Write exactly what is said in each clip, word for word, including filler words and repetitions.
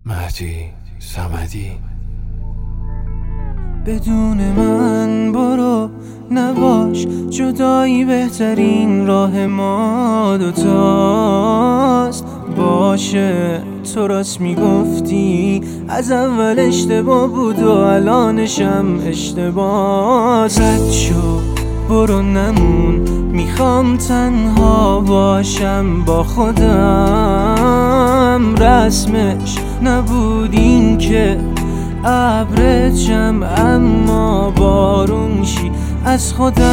مهدی صمدی. بدون من برو نباش، جدایی بهترین راه ما دوتاست. باشه تو راست میگفتی، از اول اشتباه بود و الانشم اشتباه. رد شو برو نمون، میخوام تنها باشم با خودم. رسمش نبود این که ابرشم، اما بارون شی از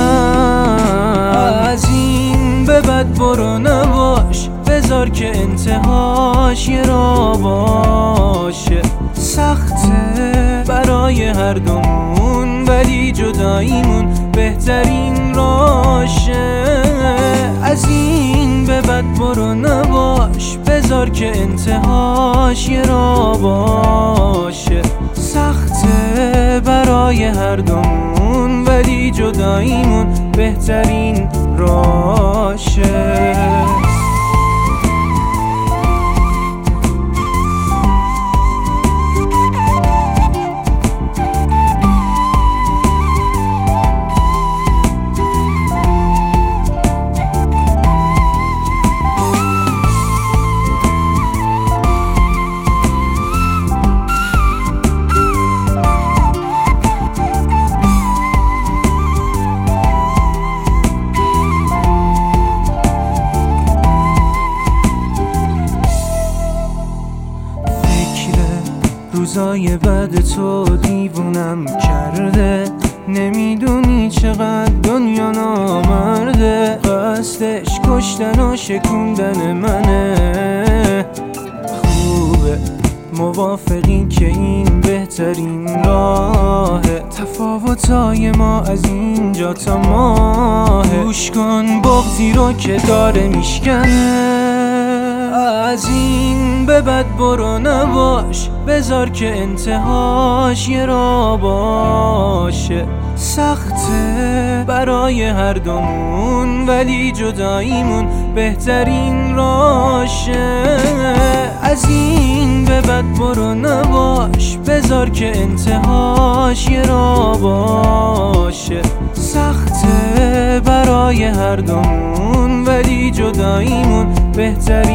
خودم. از این به بعد برو نباش، بذار که انتهاش یه را باشه. سخته برای هر دومون، ولی جداییمون بهترین راشه. از این به بعد برو نباش، بذار که انتهاش یه را باشه. سخته برای هر دومون، ولی جداییمون بهترین راشه. روزای بعد تو دیوونم کرده، نمیدونی چقدر دنیا نامرده. قصدش کشتن و شکوندن منه. خوبه موافقی که این بهترین راهه. تفاوتای ما از اینجا تا ماهه. گوش کن بغضی رو که داره میشکنه. از این به بعد برو نباش، بذار که انتهاش یه را باشه. سخته برای هر دومون، ولی جداییمون بهترین راشه. از این به بعد برو نباش، بذار که انتهاش یه را باشه. سخته برای هر دومون، ولی جداییمون بهترین